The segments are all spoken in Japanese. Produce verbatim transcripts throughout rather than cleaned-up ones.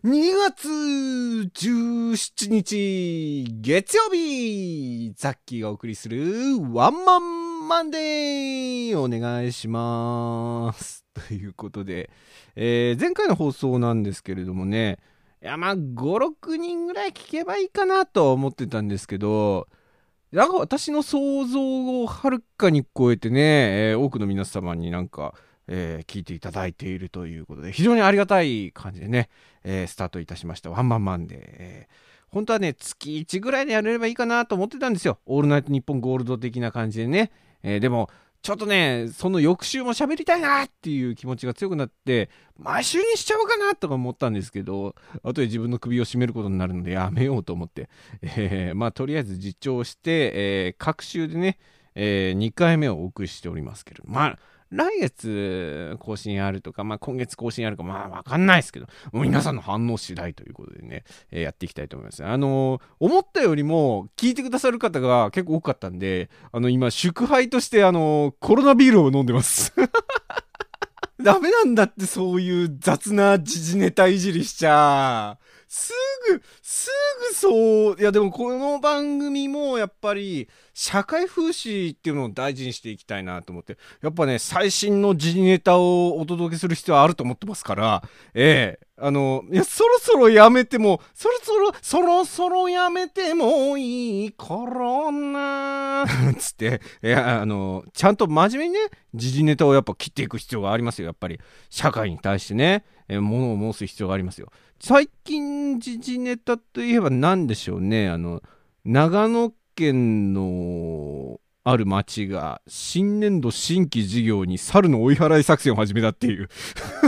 にがつじゅうしちにち月曜日、ザッキーがお送りするワンマンマンデーお願いしますということで、えー前回の放送なんですけれどもね、いやまあご、ろくにんぐらい聞けばいいかなと思ってたんですけど、なんか私の想像をはるかに超えてね、えー多くの皆様になんか、えー聞いていただいているということで、非常にありがたい感じでね、えースタートいたしましたワンマンマンで、えー本当はね月いちぐらいでやれればいいかなと思ってたんですよ。オールナイトニッポンゴールド的な感じでね、えーでもちょっとねその翌週も喋りたいなっていう気持ちが強くなって、毎週にしちゃおうかなとか思ったんですけど、後で自分の首を絞めることになるのでやめようと思って、えーまあとりあえず実調して、えー各週でね、えーにかいめをお送りしておりますけど、まあ来月更新あるとか、まあ、今月更新あるかまあわかんないですけど、もう皆さんの反応次第ということでね、えーやっていきたいと思います。あのー思ったよりも聞いてくださる方が結構多かったんで、あの今祝杯としてあのーコロナビールを飲んでますダメなんだって、そういう雑な時事ネタいじりしちゃ。すぐ、すぐそう。いやでもこの番組もやっぱり社会風刺っていうのを大事にしていきたいなと思って。やっぱね、最新の時事ネタをお届けする必要はあると思ってますから、ええあの、いや、そろそろやめても、そろそろ、そろそろやめてもいいコロナつって、いや、あの、ちゃんと真面目にね、時事ネタをやっぱ切っていく必要がありますよ。やっぱり社会に対してね、えー、物を申す必要がありますよ。最近時事ネタといえば何でしょうね。あの長野県のある町が新年度新規事業に猿の追い払い作戦を始めたっていう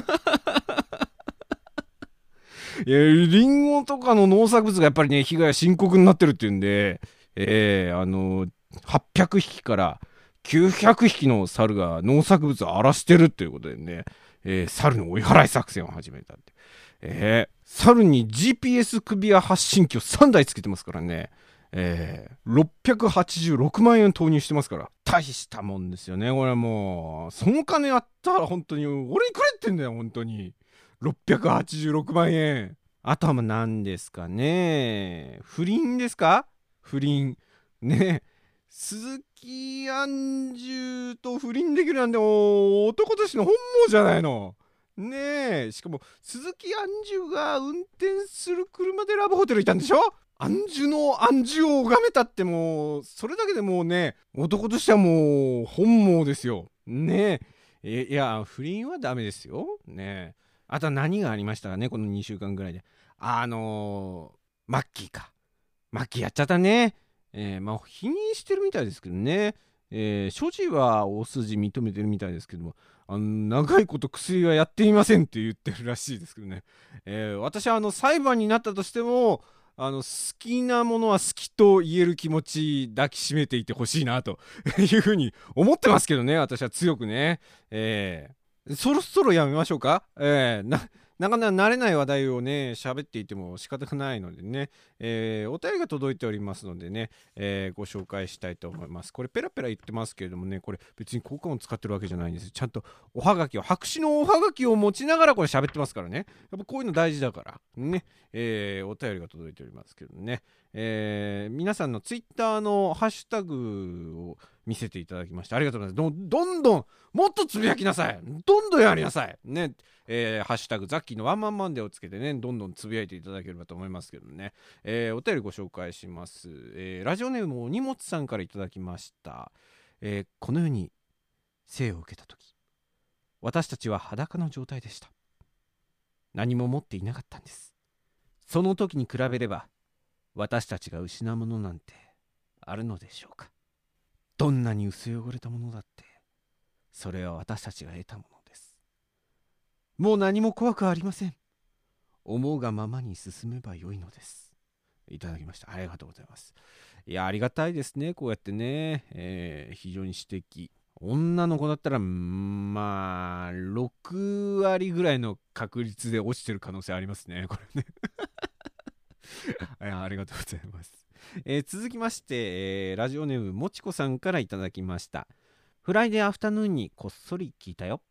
いやリンゴとかの農作物がやっぱりね被害が深刻になってるっていうんで、えー、あのはっぴゃくひきからきゅうひゃくひきの猿が農作物を荒らしてるっていうことでね、えー、猿の追い払い作戦を始めたって、えー、猿に ジーピーエス 首輪発信機をさんだいつけてますからね、えー、ろっぴゃくはちじゅうろくまんえん投入してますから、大したもんですよね。これもうその金あったら本当に俺にくれってんだよ本当に。ろっぴゃくはちじゅうろくまんえん。あとは何ですかね、不倫ですか。不倫ね、鈴木杏樹と不倫できるなんてもう男としての本望じゃないのねえ。しかも鈴木杏樹が運転する車でラブホテルいたんでしょ。杏樹の杏樹を拝めたって、もうそれだけでもうね、男としてはもう本望ですよねえ。いや不倫はダメですよねえ。あとは何がありましたかね、このにしゅうかんぐらいで。あのー、マッキーか。マッキーやっちゃったね。えー、まあ否認してるみたいですけどね。えー、所持は大筋認めてるみたいですけども、あの長いこと薬はやっていませんって言ってるらしいですけどね。えー、私はあの裁判になったとしても、あの好きなものは好きと言える気持ち抱きしめていてほしいなというふうに思ってますけどね、私は強くね。えー、そろそろやめましょうか。えー、ななかなか慣れない話題をね喋っていても仕方がないのでね、えーお便りが届いておりますのでね、えーご紹介したいと思います。これペラペラ言ってますけれどもね、これ別に効果音使ってるわけじゃないんです。ちゃんとおはがきを、白紙のおはがきを持ちながらこれ喋ってますからね。やっぱこういうの大事だからね、えーお便りが届いておりますけどね、えー皆さんのツイッターのハッシュタグを見せていただきましてありがとうございます。どどんどんもっとつぶやきなさい。どんどんやりなさいね。えーハッシュタグザッキーのワンマンマンデーをつけてね、どんどんつぶやいていただければと思いますけどね、えーお便りご紹介します。えーラジオネームお荷物さんからいただきました。えーこの世に生を受けた時、私たちは裸の状態でした。何も持っていなかったんです。その時に比べれば私たちが失うものなんてあるのでしょうか。どんなに薄汚れたものだってそれは私たちが得たものです。もう何も怖くありません。思うがままに進めばよいのです。いただきました。ありがとうございます。いやありがたいですね、こうやってね、えー非常に指摘。女の子だったらまあろくわりぐらいの確率で落ちてる可能性ありますね、これねいやありがとうございます。えー続きまして、えーラジオネームもちこさんからいただきました。フライデーアフタヌーンにこっそり聞いたよ。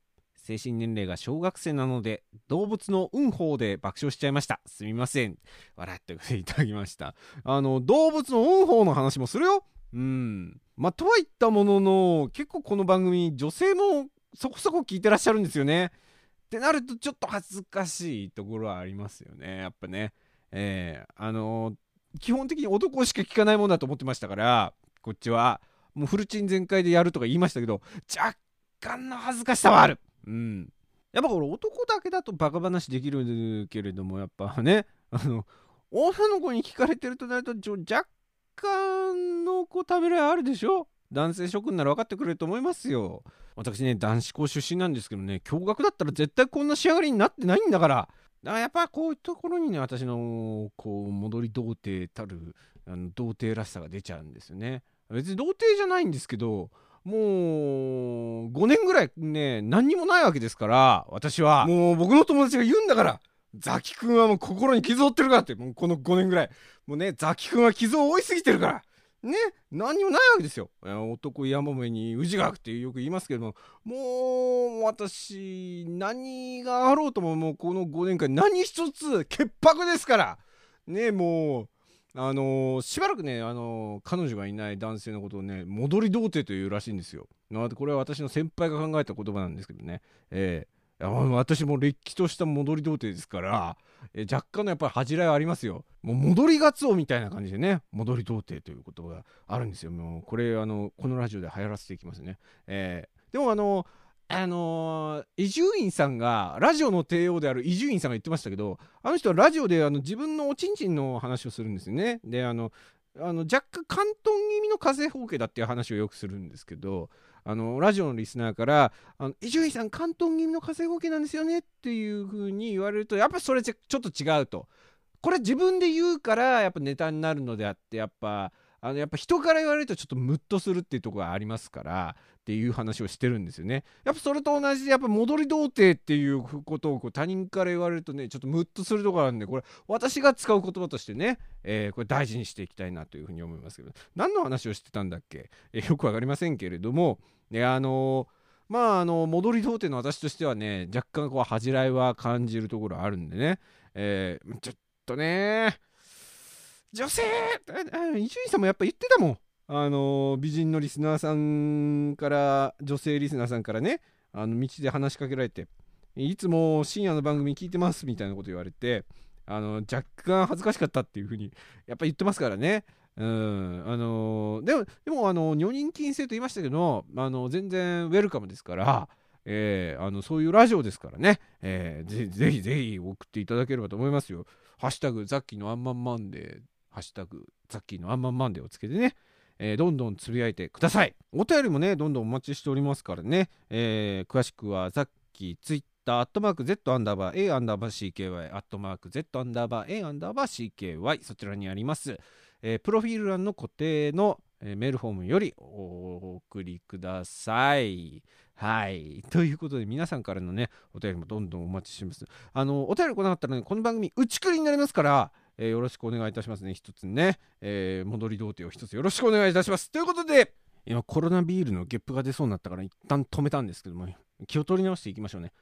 精神年齢が小学生なので動物のうんほうで爆笑しちゃいました。すみません。笑っていただきました。あの動物のうんほうの話もするよ。うんまあとは言ったものの、結構この番組女性もそこそこ聞いてらっしゃるんですよね。ってなるとちょっと恥ずかしいところはありますよね、やっぱね。えー、あのー、基本的に男しか聞かないもんだと思ってましたから、こっちはもうフルチン全開でやるとか言いましたけど、若干の恥ずかしさはある。うんやっぱこれ男だけだとバカ話できるけれども、やっぱね、あの女の子に聞かれてるとなるとちょ若干のこうためらいあるでしょ。男性諸君なら分かってくれると思いますよ。私ね、男子校出身なんですけどね、共学だったら絶対こんな仕上がりになってないんだから。だからやっぱこういうところにね、私のこう戻り童貞たるあの童貞らしさが出ちゃうんですよね。別に童貞じゃないんですけど、もうごねんぐらいね何にもないわけですから、私はもう僕の友達が言うんだから、ザキ君はもう心に傷を負ってるからって。もうこのごねんぐらいもうね、ザキ君は傷を負いすぎてるからね、何にもないわけですよ。男山目に宇治がってよく言いますけども、もう私何があろうとももうこのごねんかん何一つ潔白ですからね。もうあのー、しばらくね、あのー、彼女がいない男性のことをね、戻り童貞というらしいんですよ。これは私の先輩が考えた言葉なんですけどね。えー、私もれっきとした戻り童貞ですから、えー、若干のやっぱり恥じらいはありますよ。もう戻りガツオみたいな感じでね、戻り童貞という言葉があるんですよ。もうこれあのこのラジオで流行らせていきますね。えー、でもあのあの伊集院さんが、ラジオの帝王である伊集院さんが言ってましたけど、あの人はラジオであの自分のおちんちんの話をするんですよね。であのあの若干関東気味の風邪包茎だっていう話をよくするんですけど、あのラジオのリスナーから伊集院さん関東気味の風邪包茎なんですよねっていう風に言われると、やっぱそれちょっと違うと。これ自分で言うからやっぱネタになるのであって、やっぱあのやっぱ人から言われるとちょっとムッとするっていうところがありますからっていう話をしてるんですよね。やっぱそれと同じで、やっぱ戻り童貞っていうことをこう他人から言われるとね、ちょっとムッとするところあるんで、これ私が使う言葉としてね、えー、これ大事にしていきたいなというふうに思いますけど、何の話をしてたんだっけ、えー、よくわかりませんけれども、ね、あのー、まああの戻り童貞の私としてはね、若干こう恥じらいは感じるところあるんでね、えー、ちょっとね女性伊集院さんもやっぱ言ってたもん。あの美人のリスナーさんから、女性リスナーさんからね、あの道で話しかけられて、いつも深夜の番組聞いてますみたいなこと言われて、あの若干恥ずかしかったっていう風にやっぱ言ってますからね。うんあのでもでもあの女人禁制と言いましたけど、あの全然ウェルカムですから、えー、あのそういうラジオですからね、えー、ぜ, ぜひぜひ送っていただければと思いますよ。ハッシュタグザッキーのアンマンマンデー、ハッシュタグザッキーのアンマンマンデーをつけてね、えー、どんどんつぶやいてください。お便りもねどんどんお待ちしておりますからね、えー、詳しくはザッキーツイッターアットマーク Z アンダーバー A アンダーバー シーケーワイ アットマーク Z アンダーバー A アンダーバー シーケーワイ、 そちらにあります、えー、プロフィール欄の固定の、えー、メールフォームよりお送りください。はいということで、皆さんからのねお便りもどんどんお待ちしてます。あのお便り来なかったらね、この番組打ち切りになりますから、えー、よろしくお願いいたしますね。一つね、えー、戻り童貞を一つよろしくお願いいたします。ということで、今コロナビールのゲップが出そうになったから一旦止めたんですけども、気を取り直していきましょうね。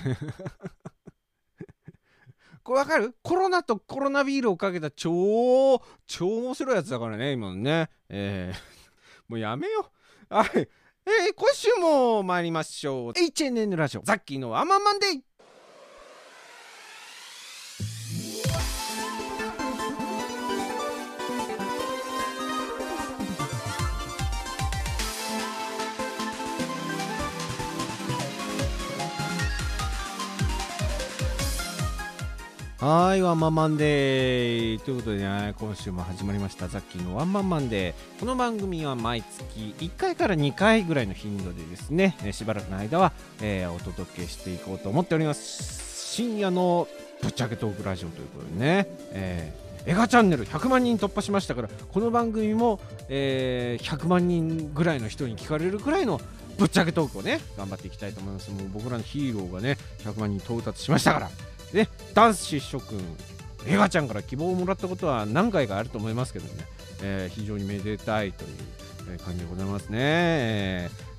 これわかる？コロナとコロナビールをかけた超超面白いやつだからね、今のね。えー、もうやめよう。はい。えー、今週も参りましょう。エイチエヌエヌ ラジオザッキーのアンマンマンデー。はい、ワンマンマンデーということでね、今週も始まりましたザッキーのワンマンマンデー。この番組は毎月いっかいからにかいぐらいの頻度でですね、しばらくの間は、えー、お届けしていこうと思っております。深夜のぶっちゃけトークラジオということでね、えー、エガチャンネルひゃくまんにん突破しましたから、この番組も、えー、ひゃくまんにんぐらいの人に聞かれるくらいのぶっちゃけトークをね頑張っていきたいと思います。もう僕らのヒーローがねひゃくまんにん到達しましたからね、男子諸君、エガちゃんから希望をもらったことは何回かあると思いますけどね、えー、非常にめでたいという感じでございますね。え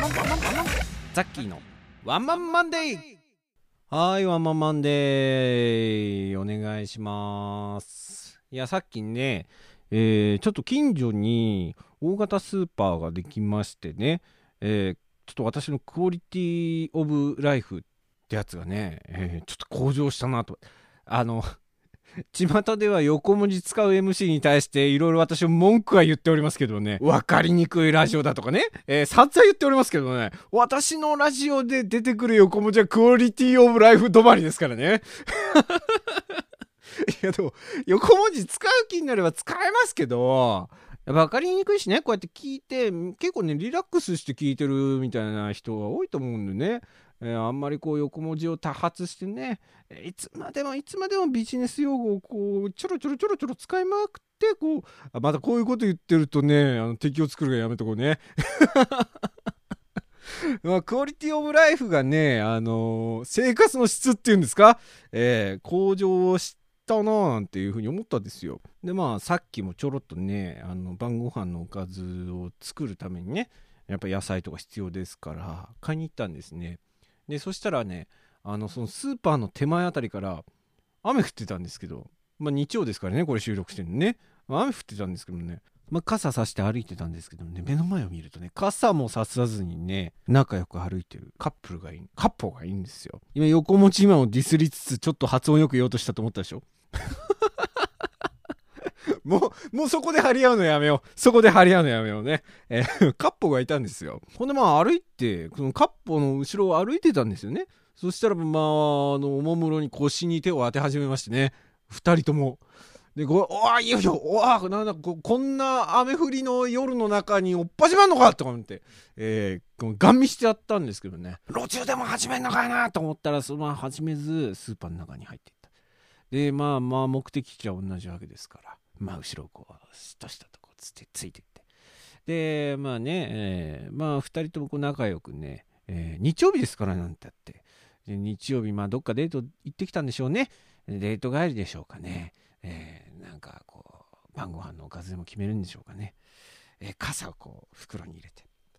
ザッキーのワンマンマンデー。はい、ワンマンマンデーお願いします。いや、さっきね、えー、ちょっと近所に大型スーパーができましてね、えー、ちょっと私のクオリティオブライフってやつがね、えー、ちょっと向上したなと。あの巷では横文字使う エムシー に対していろいろ私も文句は言っておりますけどね、分かりにくいラジオだとかね、えー、散々言っておりますけどね、私のラジオで出てくる横文字はクオリティオブライフ止まりですからね。いやでも横文字使う気になれば使えますけど、分かりにくいしね、こうやって聞いて結構ねリラックスして聞いてるみたいな人が多いと思うんでね、えー、あんまりこう横文字を多発してね、いつまでもいつまでもビジネス用語をこうちょろちょろちょろちょろ使いまくってこう、あまたこういうこと言ってるとね、あの敵を作るがやめとこうね。まあ、クオリティオブライフがね、あのー生活の質っていうんですか、えー向上したなーなんていうふうに思ったんですよ。でまあさっきもちょろっとね、あの晩ご飯のおかずを作るためにね、やっぱ野菜とか必要ですから買いに行ったんですね。でそしたらね、あのそのスーパーの手前あたりから雨降ってたんですけど、まあ日曜ですからね、これ収録してるのね、まあ雨降ってたんですけどね、まあ、傘さして歩いてたんですけどね、目の前を見るとね、傘もささずにね、仲良く歩いてるカップルがいい、カッポがいいんですよ。今、横持ち今をディスりつつ、ちょっと発音よく言おうとしたと思ったでしょ。もう、もうそこで張り合うのやめよう。そこで張り合うのやめようね。えー、カッポがいたんですよ。ほんでまあ歩いて、そのカッポの後ろを歩いてたんですよね。そしたらまあ、あの、おもむろに腰に手を当て始めましてね。二人とも。で、こう、おわ、よいしょ、おわ、なんだこ、こんな雨降りの夜の中におっぱじまんのかとか思って、えー、ガン見してやったんですけどね。路中でも始めんのかなと思ったら、そのまま始めず、スーパーの中に入っていった。で、まあまあ、目的地は同じわけですから、まあ、後ろをこう、しとしたとこつってついていって。で、まあね、えー、まあ、二人ともこう仲良くね、えー、日曜日ですからなんてやって。で日曜日、まあ、どっかデート行ってきたんでしょうね。デート帰りでしょうかね。えー、なんかこう晩ご飯のおかずでも決めるんでしょうかね。えー、傘をこう袋に入れて、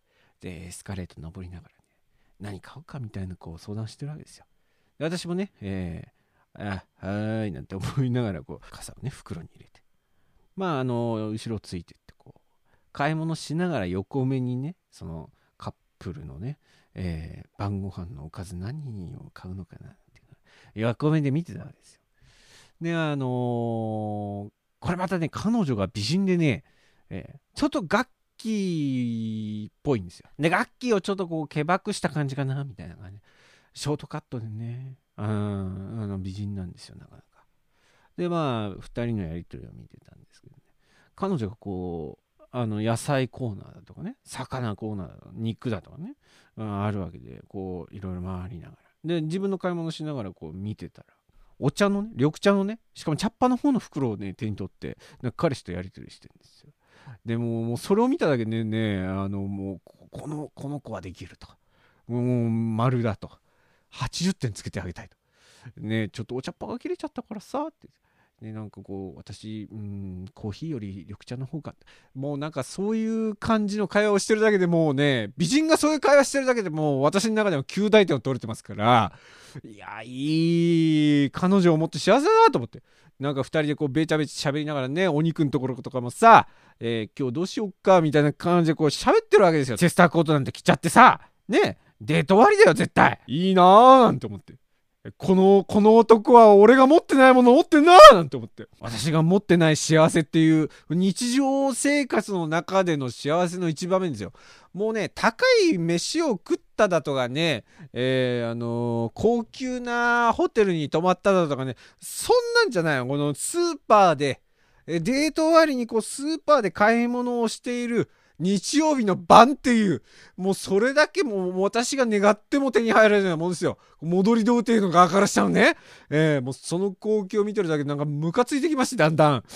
でエスカレート登りながらね、何買うかみたいなこう相談してるわけですよ。で私もね、えー、あはーいなんて思いながらこう傘をね袋に入れて、まああの後ろついてってこう買い物しながら横目にね、そのカップルのね、えー、晩ご飯のおかず何を買うのかなっていう横目で見てたわけですよ。であのー、これまたね彼女が美人でね、えー、ちょっとガッキーっぽいんですよ。でガッキーをちょっとこうけばくした感じかなみたいな感じ、ショートカットでね、うん、あの美人なんですよなかなか。でまあふたりのやり取りを見てたんですけどね、彼女がこうあの野菜コーナーだとかね、魚コーナーだとか肉だとかね、うん、あるわけで、こういろいろ回りながらで自分の買い物しながらこう見てたら、お茶のね、緑茶のね、しかも茶っ葉の方の袋をね手に取ってなんか彼氏とやり取りしてるんですよ。でももうそれを見ただけでね、あのもうこのこの子はできると、もう丸だと、はちじゅってんつけてあげたいとね、ちょっとお茶っ葉が切れちゃったからさってね、なんかこう私、うん、コーヒーより緑茶の方が、もうなんかそういう感じの会話をしてるだけでもうね、美人がそういう会話してるだけでもう私の中でもきゅう大点を取れてますから、いやいい彼女を持って幸せだなと思って、なんかふたりでこうべちゃべちゃ喋りながらね、お肉のところとかもさ、えー、今日どうしよっかみたいな感じでこう喋ってるわけですよ。チェスターコートなんて着ちゃってさ、ね、デート終わりだよ絶対、いいなーなんて思って、この、この男は俺が持ってないもの持ってんなーなんて思って。私が持ってない幸せっていう日常生活の中での幸せの一場面ですよ。もうね、高い飯を食っただとかね、えー、あのー、高級なホテルに泊まっただとかね、そんなんじゃないよ。このスーパーで、デート終わりにこうスーパーで買い物をしている日曜日の晩っていう、もうそれだけもう私が願っても手に入らないようなもんですよ。戻り童貞の側からしたらね、えー、もうその光景を見てるだけでなんかムカついてきまして、だんだん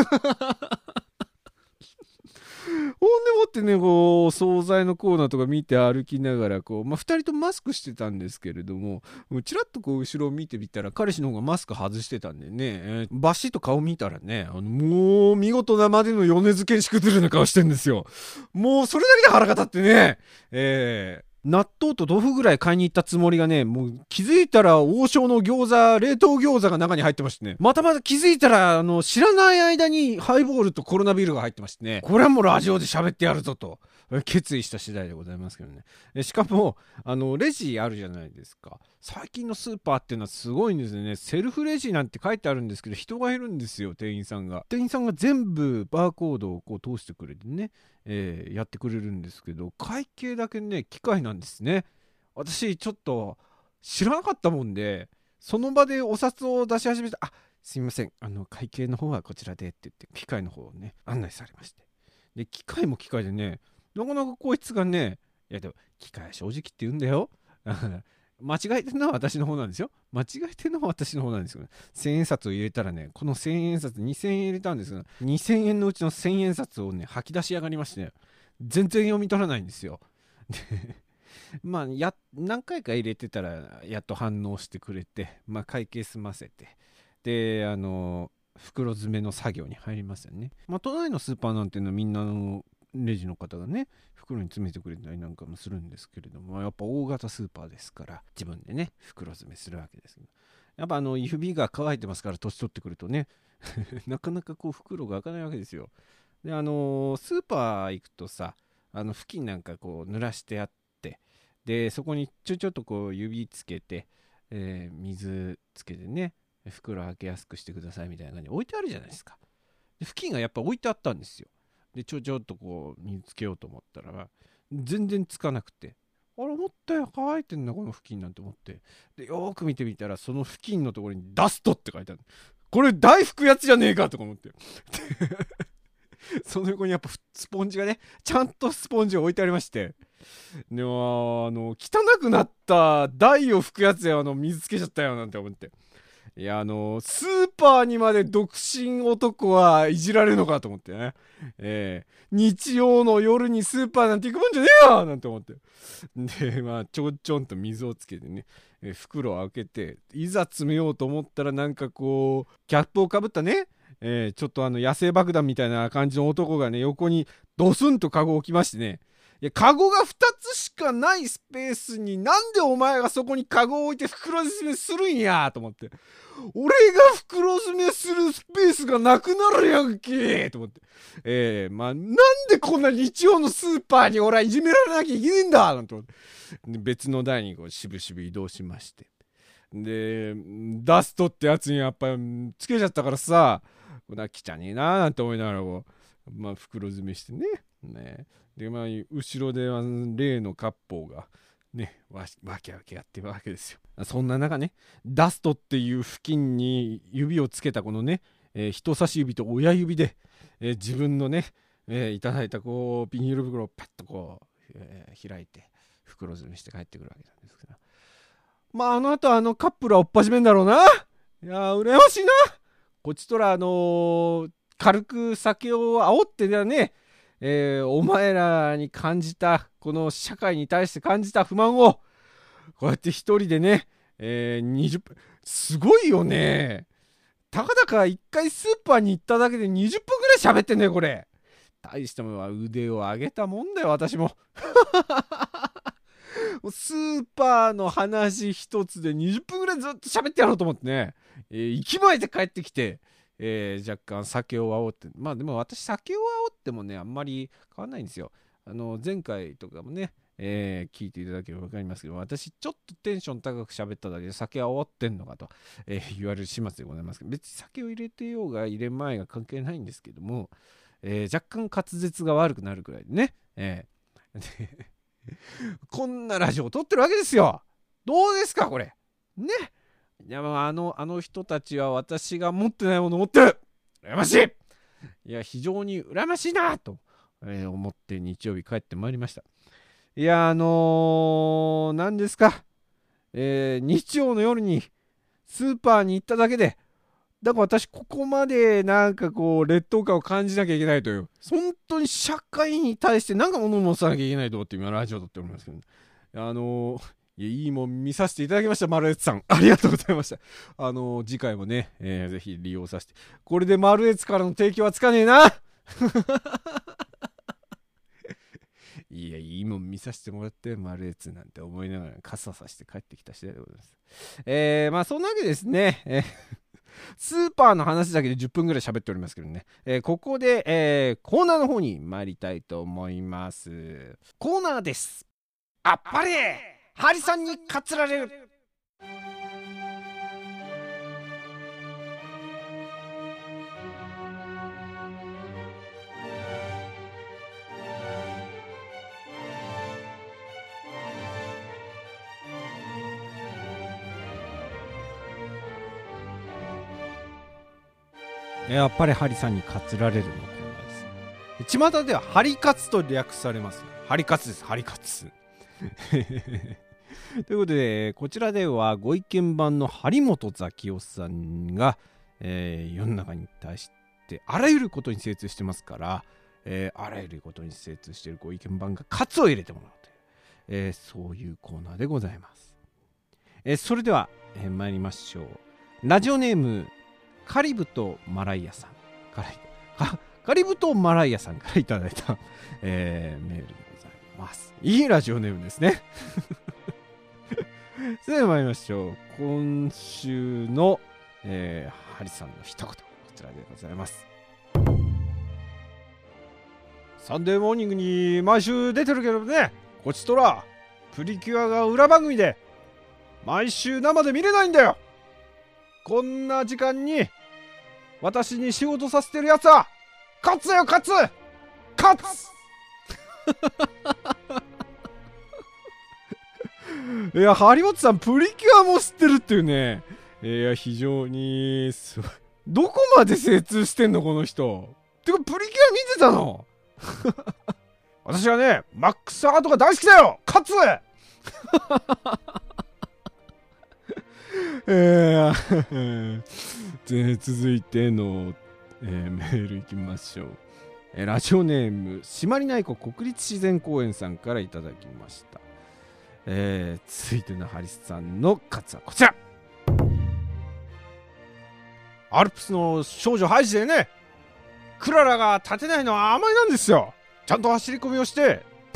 ほんでもってね、こう惣菜のコーナーとか見て歩きながらこう、まあ、ふたりともマスクしてたんですけれども、ちらっとこう後ろを見てみたら彼氏の方がマスク外してたんでね、えー、バシッと顔見たらね、あのもう見事なまでの米津玄師くずるな顔してんですよ。もうそれだけで腹が立ってね、えー納豆と豆腐ぐらい買いに行ったつもりがね、もう気づいたら王将の餃子、冷凍餃子が中に入ってましてね。またまた気づいたら、あの、知らない間にハイボールとコロナビールが入ってましてね。これはもうラジオで喋ってやるぞと、決意した次第でございますけどね。しかも、あの、レジあるじゃないですか。最近のスーパーっていうのはすごいんですよね。セルフレジなんて書いてあるんですけど、人がいるんですよ、店員さんが。店員さんが全部バーコードをこう通してくれてね。えー、やってくれるんですけど、会計だけね機械なんですね。私ちょっと知らなかったもんで、その場でお札を出し始めて、あ、すみません、あの会計の方はこちらでって言って機械の方をね案内されまして、で機械も機械でね、なかなかこいつがね、いやでも機械は正直って言うんだよ間違えてるのは私の方なんですよ。間違えてるのは私の方なんですよね。せんえん札を入れたらね、このせんえん札にせんえん入れたんですが、にせんえんのうちのせんえん札をね、吐き出しやがりまして、ね、全然読み取らないんですよ。でまあ、や、何回か入れてたら、やっと反応してくれて、まあ、会計済ませて、で、あの、袋詰めの作業に入りますよね。まあ、都内のスーパーなんていうのはみんなのレジの方がね、袋に詰めてくれたりなんかもするんですけれども、やっぱ大型スーパーですから自分でね袋詰めするわけですけど、やっぱあの指が乾いてますから、年取ってくるとねなかなかこう袋が開かないわけですよ。であのー、スーパー行くとさ、あの付近なんかこう濡らしてあって、でそこにちょちょっとこう指つけて、えー、水つけてね、袋開けやすくしてくださいみたいな感じで置いてあるじゃないですか。で付近がやっぱ置いてあったんですよ。でちょちょっとこう水つけようと思ったら全然つかなくて、あれ思ったよ、乾いてんなこの付近なんて思って、でよーく見てみたらその付近のところにダストって書いてある。これ大拭くやつじゃねえかとか思ってその横にやっぱスポンジがね、ちゃんとスポンジが置いてありまして、でもあの汚くなった台を拭くやつや、あの水つけちゃったよなんて思って、いやあのスーパーにまで独身男はいじられるのかと思ってね、えー、日曜の夜にスーパーなんて行くもんじゃねえよなんて思って、でまあちょんちょんと水をつけてね、えー、袋を開けていざ詰めようと思ったら、なんかこうキャップをかぶったね、えー、ちょっとあの野生爆弾みたいな感じの男がね横にドスンとカゴを置きましてね、 いや、カゴがふたつしかないスペースになんでお前がそこにカゴを置いて袋詰めするんやと思って。俺が袋詰めするスペースがなくなるやんけと思って。えー、まあ、なんでこんな日曜のスーパーに俺はいじめられなきゃいけねえんだなんて思って。で別の台にこうしぶしぶ移動しまして。で、ダストってやつにやっぱりつけちゃったからさ、なきちゃねえなーなんて思いながらこう、まあ袋詰めしてね。ねで、まあ、後ろであの例の割烹がね、わわけわけやってるわけですよ。そんな中ね、ダストっていう付近に指をつけたこのね、えー、人差し指と親指で、えー、自分のね、えー、いただいたこうビニール袋をパッとこう、えー、開いて袋詰めして帰ってくるわけなんですけど、まああの後あのカップルはおっぱしめんだろうな。いやー羨ましいな。こっちとらあのー、軽く酒を煽ってだね、えー、お前らに感じたこの社会に対して感じた不満をこうやって一人でね、えー、にじゅっぷん、すごいよね。たかだか一回スーパーに行っただけでにじゅっぷんぐらい喋ってんねこれ。大したものは腕を上げたもんだよ私も。スーパーの話一つでにじゅっぷんぐらいずっと喋ってやろうと思ってね、えー、息前で帰ってきて、えー、若干酒を煽って、まあでも私酒を煽ってもねあんまり変わんないんですよ。あの前回とかもね、えー、聞いていただければ分かりますけど、私ちょっとテンション高く喋っただけで酒煽ってんのかと、えー、言われる始末でございますけど、別に酒を入れてようが入れまいが関係ないんですけども、えー、若干滑舌が悪くなるくらいでね、えー、こんなラジオを撮ってるわけですよ。どうですかこれね。いや、あのあの人たちは私が持ってないものを持ってる。羨ましい。いや非常に羨ましいなと、えー、思って日曜日帰ってまいりました。いやあのー、何ですか、えー、日曜の夜にスーパーに行っただけで、だから私ここまでなんかこう劣等感を感じなきゃいけないという、本当に社会に対して何か物を申さなきゃいけないと思って今ラジオを撮っておりますけど、ね、あのー、いやいいもん見させていただきました。マルエツさんありがとうございました。あのー、次回もね、えー、ぜひ利用させて、これでマルエツからの提供はつかねえないやいいもん見させてもらってマルエツなんて思いながら傘さして帰ってきた次第でございます。えー、まあそんなわけですね、えースーパーの話だけでじゅっぷんぐらい喋っておりますけどね、えー、ここで、えー、コーナーの方に参りたいと思います。コーナーです。あっぱれハリさんにかつられる。やっぱりハリさんにかつられるのコーナーです。巷ではハリカツと略されます。ハリカツです。ハリカツということでこちらではご意見番の張本ザキオさんが、えー、世の中に対してあらゆることに精通してますから、えー、あらゆることに精通しているご意見番がカツを入れてもらうという、えー、そういうコーナーでございます。えー、それでは、えー、参りましょう。ラジオネームカリブとマライヤさんからカリブとマライヤさんからいただいた、えー、メールでございます。いいラジオネームですね。それでは参りましょう。今週の、えー、ハリさんの一言、こちらでございます。サンデーモーニングに毎週出てるけどね、こちとらプリキュアが裏番組で毎週生で見れないんだよ。こんな時間に私に仕事させてるやつは勝つよ勝つ勝ついや張本さんプリキュアも知ってるっていうね、いや非常にすごい。どこまで精通してんのこの人。てかプリキュア見てたの私はねマックスハートが大好きだよ勝つえー、続いての、えー、メールいきましょう。えー、ラジオネーム朱鞠内湖国立自然公園さんからいただきました。えー、続いてのハリスさんのカツはこちら。アルプスの少女ハイジでね、クララが立てないのは甘いなんですよ。ちゃんと走り込みをして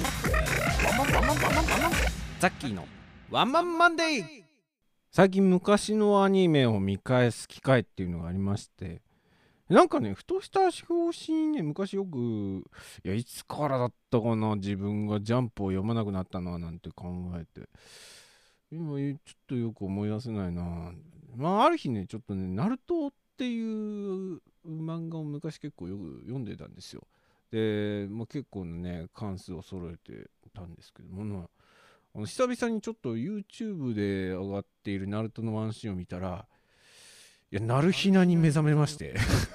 ザッキーのワンマンマンデー。最近昔のアニメを見返す機会っていうのがありまして、なんかね、ふとした表紙にね、昔よく、いや、いつからだったかな、自分がジャンプを読まなくなったな、なんて考えて、今、ちょっとよく思い出せないな。まあ、ある日ね、ちょっとね、ナルトっていう漫画を昔結構よく読んでたんですよ。で、まあ、結構ね、関数を揃えてたんですけども、まあ、あの久々にちょっと YouTube で上がっているナルトのワンシーンを見たら、いや、ナルヒナに目覚めまして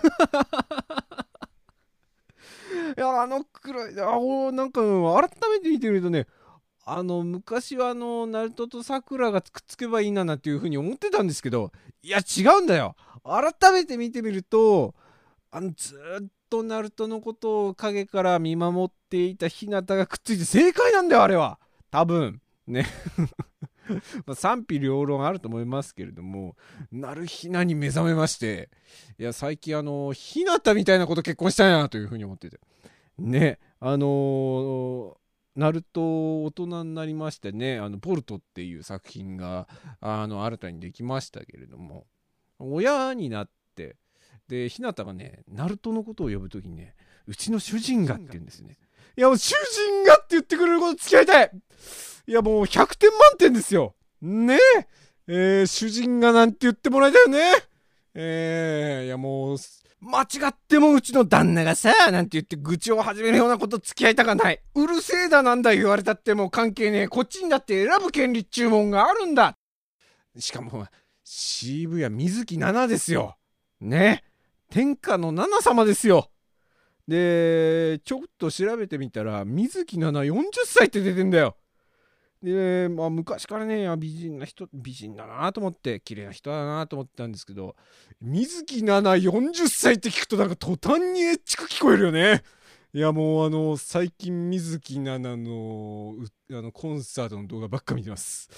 いや、あのくらい、あおなんか改めて見てみるとね、あの昔はあのナルトとサクラがくっつけばいいななんていう風に思ってたんですけど、いや違うんだよ。改めて見てみると、あのずっとナルトのことを影から見守っていたヒナタがくっついて正解なんだよ、あれは多分ねまあ賛否両論あると思いますけれども、なるひなに目覚めまして、いや最近あのひなたみたいなこと結婚したいなというふうに思っててね、あのー、ナルト大人になりましてね、あのボルトっていう作品があの新たにできましたけれども、親になってでひなたがねナルトのことを呼ぶときにね、うちの主人がって言うんですね。いやもう主人がって言ってくれること付き合いたい。いやもうひゃくてん満点ですよねえ。えー、主人がなんて言ってもらいたいよね。えー、いやもう間違ってもうちの旦那がさなんて言って愚痴を始めるようなこと付き合いたかない。うるせえだなんだ言われたってもう関係ねえ。こっちにだって選ぶ権利っちゅうもんがあるんだ。しかも渋谷水木奈々ですよね。天下の奈々様ですよ。でちょっと調べてみたら水木奈々よんじゅっさいって出てんだよ。で、まあ、昔からね美人な人美人だなと思って綺麗な人だなと思ってたんですけど、水木奈々よんじゅっさいって聞くとなんか途端にエッチく聞こえるよね。いやもうあの最近水木奈々のあのコンサートの動画ばっか見てます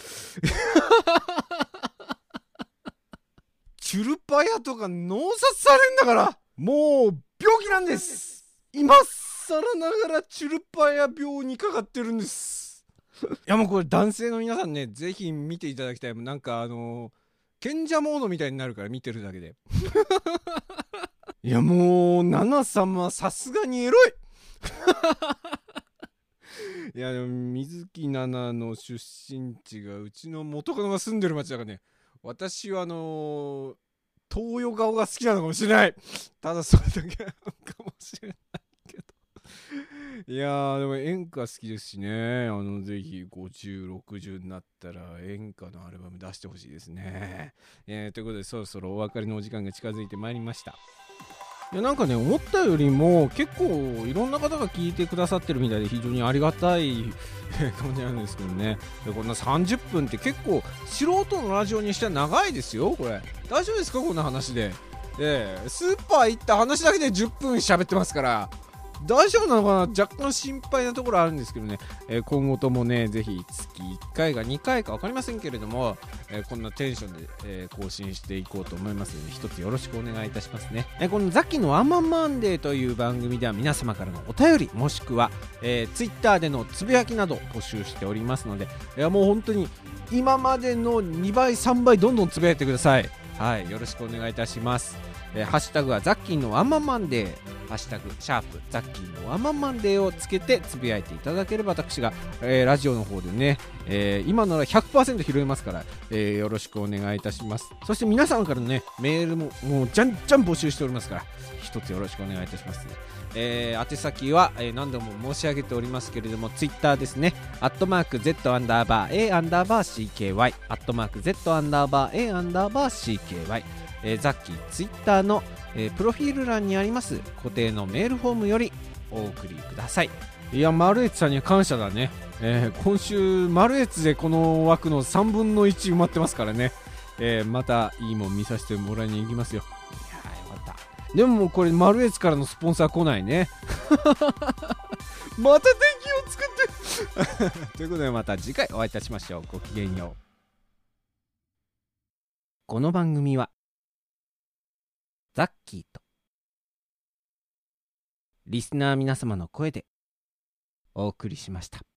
チュルパヤとか納札されんだから、もう病気なんです。今更ながらチュルパヤ病にかかってるんですいやもうこれ男性の皆さんね、ぜひ見ていただきたい。なんかあの賢者モードみたいになるから見てるだけでいやもうナナ様さすがにエロいいやでも水木奈々の出身地がうちの元カノが住んでる町だからね、私はあのー、東洋顔が好きなのかもしれない。ただそれだけなのかもしれないけどいやーでも演歌好きですしね、あのぜひごじゅうろくじゅうになったら演歌のアルバム出してほしいですね、えー、ということでそろそろお別れのお時間が近づいてまいりました。いやなんかね思ったよりも結構いろんな方が聞いてくださってるみたいで非常にありがたい感じなんですけどね。でこんなさんじゅっぷんって結構素人のラジオにしては長いですよ。これ大丈夫ですかこんな話で。でスーパー行った話だけでじゅっぷん喋ってますから大丈夫なのかな、若干心配なところあるんですけどね、えー、今後ともねぜひ月いっかいかにかいか分かりませんけれども、えー、こんなテンションで、えー、更新していこうと思いますので一つよろしくお願いいたしますね、えー、このザキのワンマンマンデーという番組では皆様からのお便りもしくは、えー、ツイッターでのつぶやきなど募集しておりますので、いやもう本当に今までのにばいさんばいどんどんつぶやいてください。はい、よろしくお願いいたします。えー、ハッシュタグはザッキーのワンマンマンデーハッシュタグシャープザッキーのワンマンマンデーをつけてつぶやいていただければ、私が、えー、ラジオの方でね、えー、今なら ひゃくパーセント 拾えますから、えー、よろしくお願いいたします。そして皆さんからのねメールももうじゃんじゃん募集しておりますから、一つよろしくお願いいたします。えー、宛先は、えー、何度も申し上げておりますけれども、ツイッターですね、アットマーク Z アンダーバー A アンダーバー CKY アットマーク Z アンダーバー A アンダーバー CKY、えー、ザッキーツイッターの、えー、プロフィール欄にあります固定のメールフォームよりお送りください。いや、マルエツさんには感謝だね。えー、今週マルエツでこの枠のさんぶんのいち埋まってますからね、えー、またいいもん見させてもらいに行きますよ。いやー、よかった。でももうこれマルエツからのスポンサー来ないねまた敵を作ってということで、また次回お会いいたしましょう。ごきげんよう。この番組はザッキーとリスナー皆様の声でお送りしました。